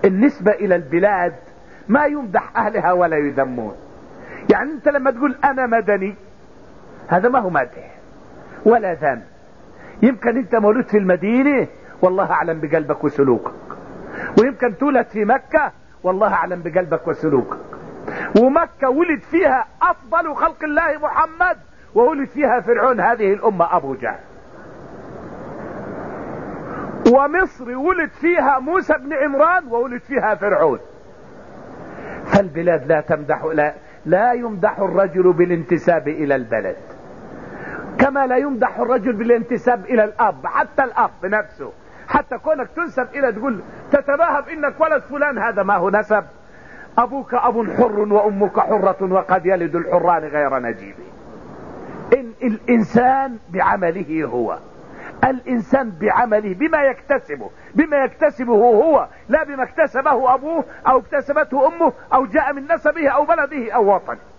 النسبة الى البلاد ما يمدح اهلها ولا يذمون. يعني انت لما تقول انا مدني هذا ما هو مدح ولا ذم. يمكن انت مولود في المدينة والله اعلم بقلبك وسلوكك، ويمكن تولد في مكة والله اعلم بقلبك وسلوكك، ومكة ولد فيها افضل خلق الله محمد، وولد فيها فرعون هذه الامة ابو جهل، ومصر ولد فيها موسى بن عمران وولد فيها فرعون. فالبلاد لا تمدح، لا يمدح الرجل بالانتساب الى البلد، كما لا يمدح الرجل بالانتساب الى الاب، حتى الاب نفسه، حتى كونك تنسب الى تقول تتباهى بانك ولد فلان، هذا ما هو نسب. ابوك اب حر وامك حرة وقد يلد الحران غير نجيب. الانسان بعمله هو، الانسان بعمله بما يكتسبه هو، لا بما اكتسبه ابوه او اكتسبته امه او جاء من نسبه او بلده او وطنه.